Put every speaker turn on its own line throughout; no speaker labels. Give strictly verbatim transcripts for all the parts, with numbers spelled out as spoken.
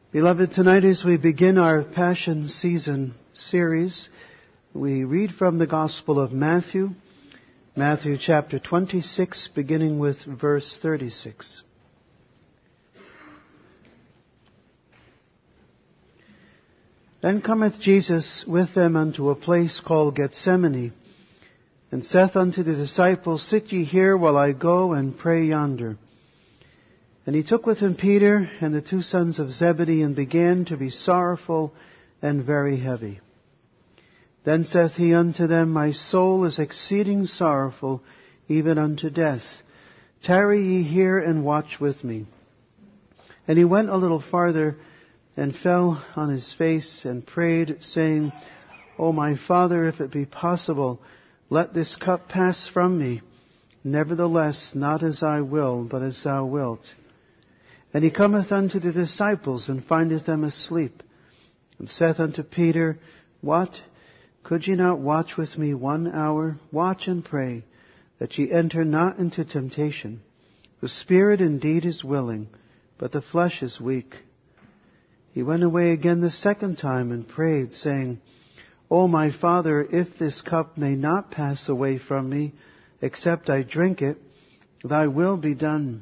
Beloved, tonight as we begin our Passion Season series, we read from the Gospel of Matthew, Matthew chapter twenty-six, beginning with verse thirty-six. Then cometh Jesus with them unto a place called Gethsemane, and saith unto the disciples, Sit ye here while I go and pray yonder. And he took with him Peter and the two sons of Zebedee, and began to be sorrowful and very heavy. Then saith he unto them, My soul is exceeding sorrowful, even unto death. Tarry ye here and watch with me. And he went a little farther, and fell on his face, and prayed, saying, O my Father, if it be possible, let this cup pass from me. Nevertheless, not as I will, but as thou wilt. And he cometh unto the disciples, and findeth them asleep, and saith unto Peter, What? Could ye not watch with me one hour? Watch and pray, that ye enter not into temptation. The spirit indeed is willing, but the flesh is weak. He went away again the second time, and prayed, saying, O my Father, if this cup may not pass away from me, except I drink it, thy will be done.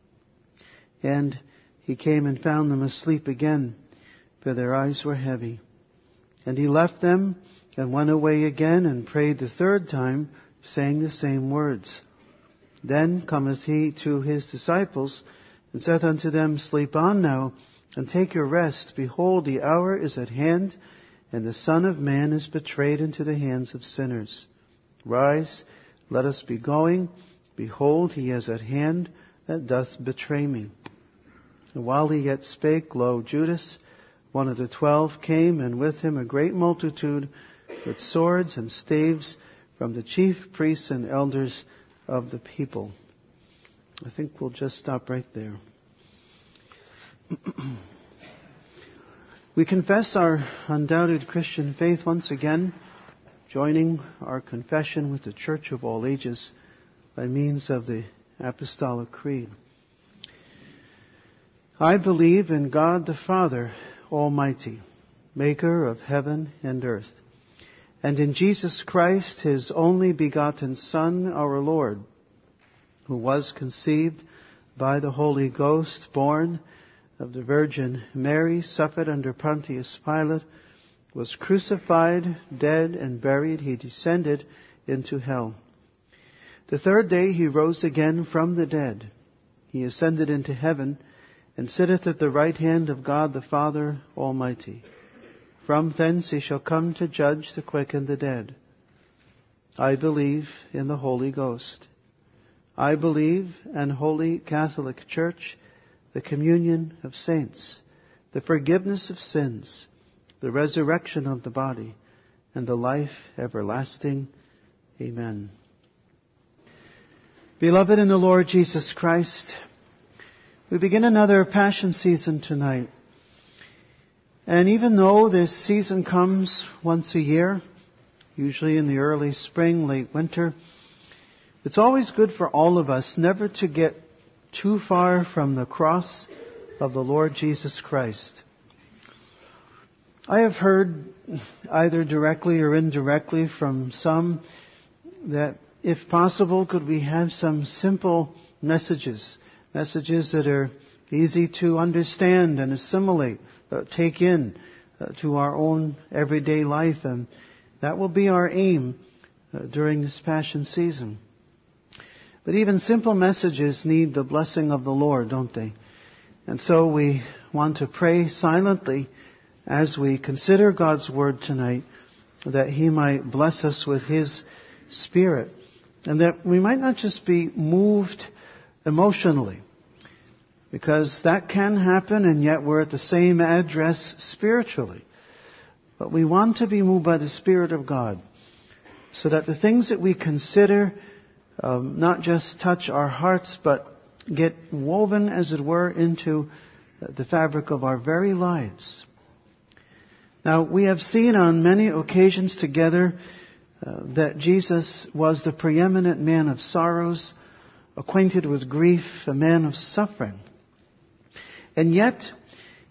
And he came and found them asleep again, for their eyes were heavy. And he left them, and went away again, and prayed the third time, saying the same words. Then cometh he to his disciples, and saith unto them, Sleep on now, and take your rest. Behold, the hour is at hand, and the Son of Man is betrayed into the hands of sinners. Rise, let us be going. Behold, he is at hand that doth betray me. And while he yet spake, lo, Judas, one of the twelve, came, and with him a great multitude, with swords and staves, from the chief priests and elders of the people. I think we'll just stop right there. We confess our undoubted Christian faith once again, joining our confession with the Church of all ages by means of the Apostolic Creed. I believe in God the Father Almighty, maker of heaven and earth, and in Jesus Christ, his only begotten Son, our Lord, who was conceived by the Holy Ghost, born of the Virgin Mary, suffered under Pontius Pilate, was crucified, dead, and buried. He descended into hell. The third day he rose again from the dead. He ascended into heaven, and sitteth at the right hand of God the Father Almighty. From thence he shall come to judge the quick and the dead. I believe in the Holy Ghost. I believe in Holy Catholic Church, the communion of saints, the forgiveness of sins, the resurrection of the body, and the life everlasting. Amen. Beloved in the Lord Jesus Christ, we begin another Passion Season tonight. And even though this season comes once a year, usually in the early spring, late winter, it's always good for all of us never to get too far from the cross of the Lord Jesus Christ. I have heard, either directly or indirectly from some, that if possible, could we have some simple messages Messages that are easy to understand and assimilate, uh, take in uh, to our own everyday life. And that will be our aim uh, during this Passion Season. But even simple messages need the blessing of the Lord, don't they? And so we want to pray silently as we consider God's Word tonight, that He might bless us with His Spirit, and that we might not just be moved emotionally, because that can happen, and yet we're at the same address spiritually. But we want to be moved by the Spirit of God, so that the things that we consider um, not just touch our hearts, but get woven, as it were, into the fabric of our very lives. Now, we have seen on many occasions together uh, that Jesus was the preeminent man of sorrows, acquainted with grief, a man of suffering. And yet,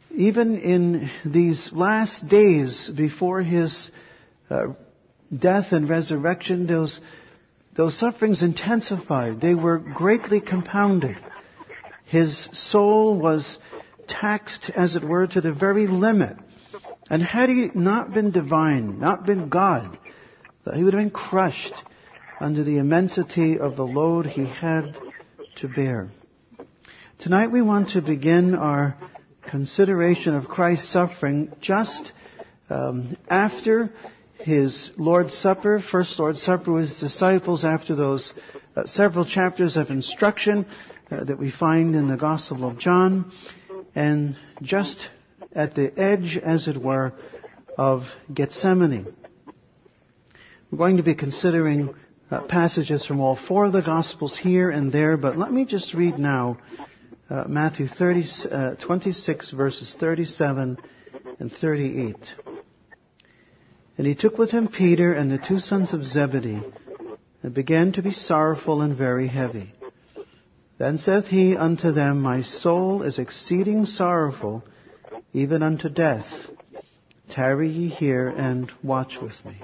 even in these last days before his uh, death and resurrection, those, those sufferings intensified. They were greatly compounded. His soul was taxed, as it were, to the very limit. And had he not been divine, not been God, he would have been crushed under the immensity of the load he had to bear. Tonight we want to begin our consideration of Christ's suffering just um, after his Lord's Supper, first Lord's Supper with his disciples, after those uh, several chapters of instruction uh, that we find in the Gospel of John, and just at the edge, as it were, of Gethsemane. We're going to be considering uh, passages from all four of the Gospels here and there, but let me just read now uh, Matthew thirty, uh, twenty-six, verses thirty-seven and thirty-eight. And he took with him Peter and the two sons of Zebedee, and began to be sorrowful and very heavy. Then saith he unto them, My soul is exceeding sorrowful, even unto death. Tarry ye here and watch with me.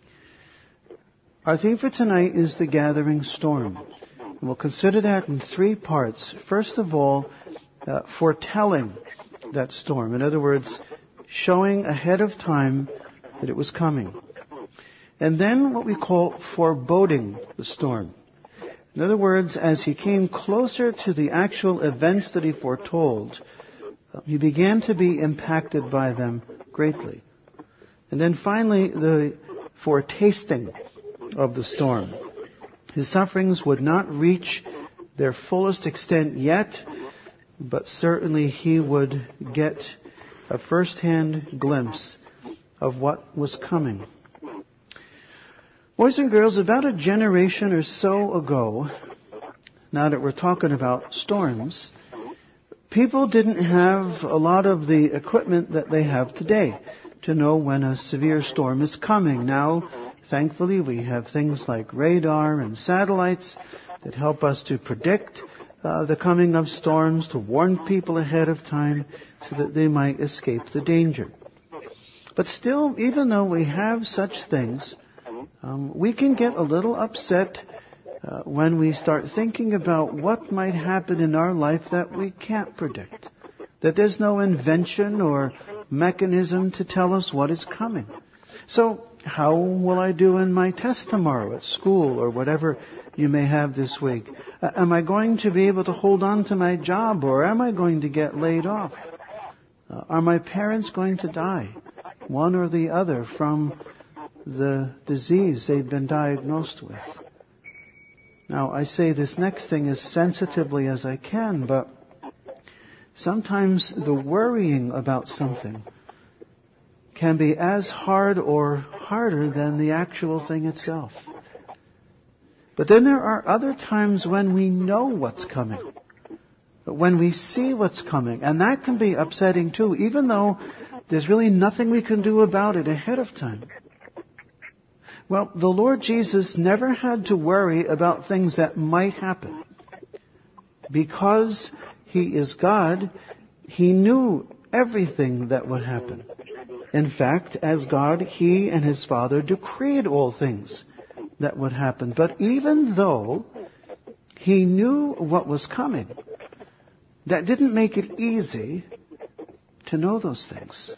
Our theme for tonight is the gathering storm. And we'll consider that in three parts. First of all, uh, foretelling that storm. In other words, showing ahead of time that it was coming. And then what we call foreboding the storm. In other words, as he came closer to the actual events that he foretold, he began to be impacted by them greatly. And then finally, the foretasting of the storm. His sufferings would not reach their fullest extent yet, but certainly he would get a first-hand glimpse of what was coming. Boys and girls, about a generation or so ago, now that we're talking about storms, people didn't have a lot of the equipment that they have today to know when a severe storm is coming. Now, thankfully, we have things like radar and satellites that help us to predict uh, the coming of storms, to warn people ahead of time so that they might escape the danger. But still, even though we have such things, um, we can get a little upset uh, when we start thinking about what might happen in our life that we can't predict. That there's no invention or mechanism to tell us what is coming. So, how will I do in my test tomorrow at school or whatever you may have this week? Uh, am I going to be able to hold on to my job, or am I going to get laid off? Uh, are my parents going to die, one or the other, from the disease they've been diagnosed with? Now, I say this next thing as sensitively as I can, but sometimes the worrying about something can be as hard or harder than the actual thing itself. But then there are other times when we know what's coming, when we see what's coming, and that can be upsetting too, even though there's really nothing we can do about it ahead of time. Well, the Lord Jesus never had to worry about things that might happen. Because He is God, He knew everything that would happen. In fact, as God, He and His Father decreed all things that would happen. But even though He knew what was coming, that didn't make it easy to know those things.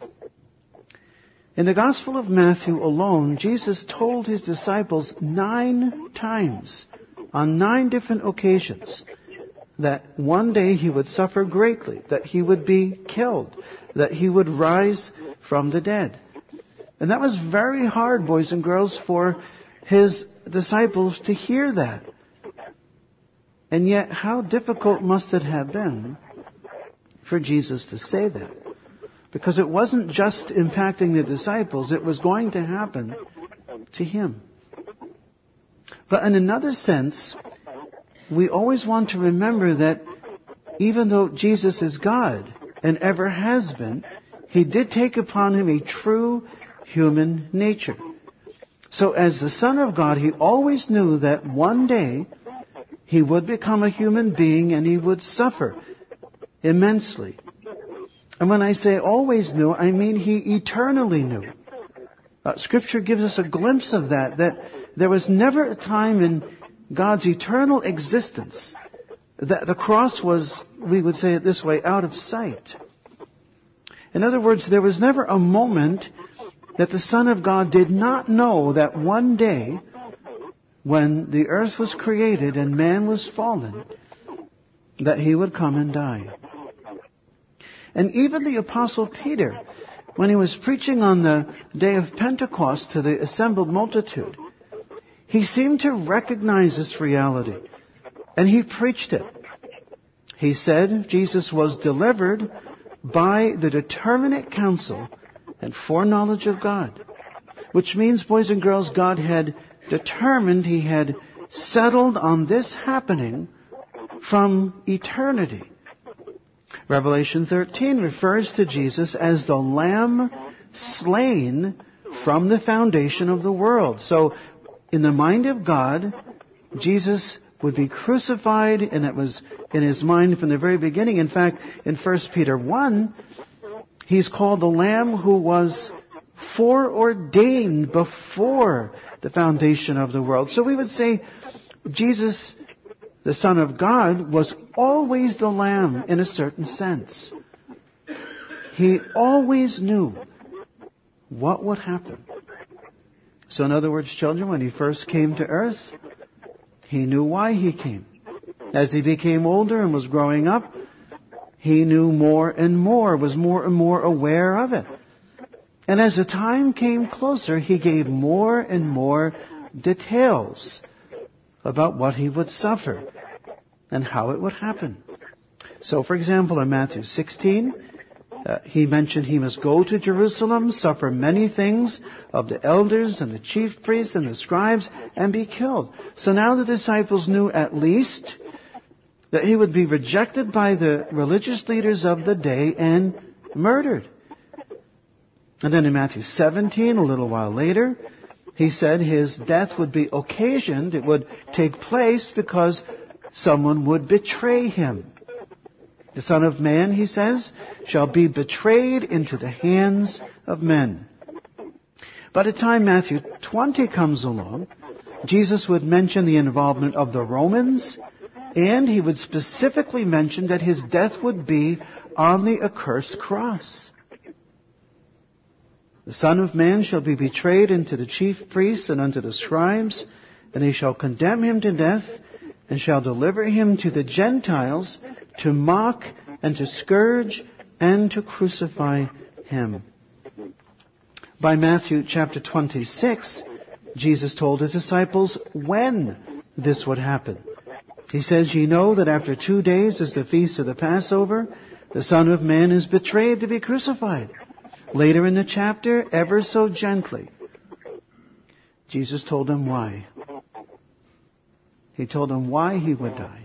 In the Gospel of Matthew alone, Jesus told His disciples nine times, on nine different occasions, that one day He would suffer greatly, that He would be killed, that He would rise from the dead. And that was very hard, boys and girls, for His disciples to hear that. And yet, how difficult must it have been for Jesus to say that? Because it wasn't just impacting the disciples, it was going to happen to Him. But in another sense, we always want to remember that even though Jesus is God and ever has been, He did take upon Him a true human nature. So as the Son of God, He always knew that one day He would become a human being and He would suffer immensely. And when I say always knew, I mean He eternally knew. Uh, Scripture gives us a glimpse of that, that there was never a time in God's eternal existence that the cross was, we would say it this way, out of sight. In other words, there was never a moment that the Son of God did not know that one day, when the earth was created and man was fallen, that He would come and die. And even the Apostle Peter, when he was preaching on the day of Pentecost to the assembled multitude, he seemed to recognize this reality. And he preached it. He said Jesus was delivered by the determinate counsel and foreknowledge of God. Which means, boys and girls, God had determined, He had settled on this happening from eternity. Revelation thirteen refers to Jesus as the Lamb slain from the foundation of the world. So, in the mind of God, Jesus would be crucified, and that was in His mind from the very beginning. In fact, in First Peter one, He's called the Lamb who was foreordained before the foundation of the world. So we would say Jesus, the Son of God, was always the Lamb in a certain sense. He always knew what would happen. So in other words, children, when He first came to earth, He knew why He came. As He became older and was growing up, He knew more and more, was more and more aware of it. And as the time came closer, He gave more and more details about what He would suffer and how it would happen. So, for example, in Matthew sixteen, uh, He mentioned He must go to Jerusalem, suffer many things of the elders and the chief priests and the scribes, and be killed. So now the disciples knew at least that He would be rejected by the religious leaders of the day and murdered. And then in Matthew seventeen, a little while later, He said His death would be occasioned, it would take place because someone would betray Him. The Son of Man, He says, shall be betrayed into the hands of men. By the time Matthew twenty comes along, Jesus would mention the involvement of the Romans, and He would specifically mention that His death would be on the accursed cross. The Son of Man shall be betrayed into the chief priests and unto the scribes, and they shall condemn Him to death, and shall deliver Him to the Gentiles to mock and to scourge and to crucify Him. By Matthew chapter twenty-six, Jesus told His disciples when this would happen. He says, "Ye know that after two days is the feast of the Passover. The Son of Man is betrayed to be crucified." Later in the chapter, ever so gently, Jesus told them why. He told them why He would die.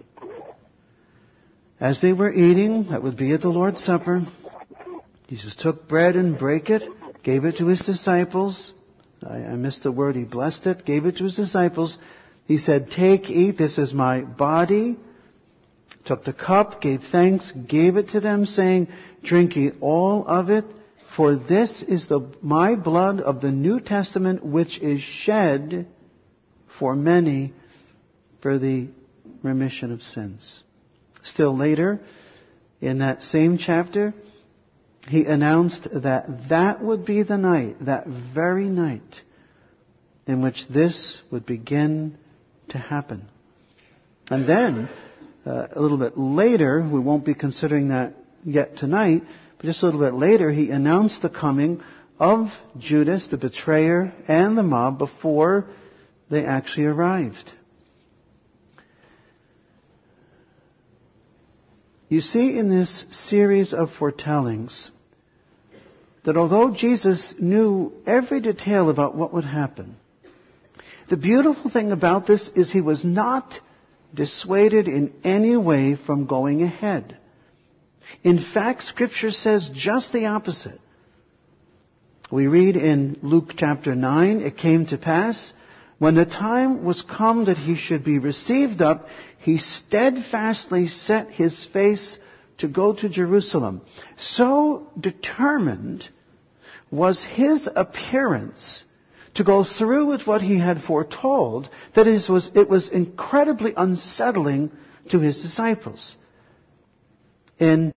As they were eating, that would be at the Lord's Supper, Jesus took bread and brake it, gave it to His disciples. I, I missed the word, He blessed it, gave it to His disciples. He said, "Take, eat, this is my body." Took the cup, gave thanks, gave it to them, saying, "Drink ye all of it. For this is the, my blood of the New Testament, which is shed for many for the remission of sins." Still later, in that same chapter, He announced that that would be the night, that very night, in which this would begin to happen. And then, uh, a little bit later, we won't be considering that yet tonight, but just a little bit later, He announced the coming of Judas, the betrayer, and the mob before they actually arrived. You see in this series of foretellings that although Jesus knew every detail about what would happen, the beautiful thing about this is He was not dissuaded in any way from going ahead. In fact, Scripture says just the opposite. We read in Luke chapter nine, "It came to pass, when the time was come that He should be received up, He steadfastly set His face to go to Jerusalem. So determined was his appearance to go through with what he had foretold that it was, it was incredibly unsettling to his disciples. In